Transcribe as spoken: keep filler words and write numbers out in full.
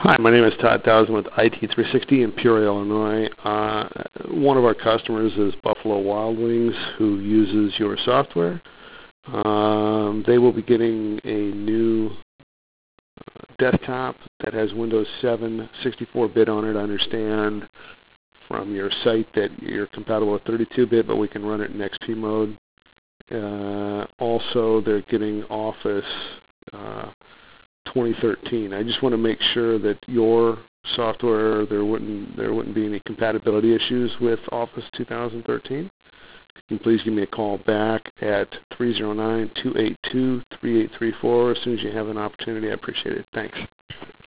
Hi, my name is Todd Dowson with I T three sixty in Peoria, Illinois. Uh, one of our customers is Buffalo Wild Wings, who uses your software. Um, they will be getting a new desktop that has Windows seven sixty-four bit on it. I understand from your site that you're compatible with thirty-two bit, but we can run it in X P mode. Uh, also, they're getting Office uh, twenty thirteen. I just want to make sure that your software, there wouldn't there wouldn't be any compatibility issues with Office two thousand thirteen. And please give me a call back at three oh nine, two eight two, three eight three four as soon as you have an opportunity. I appreciate it. Thanks.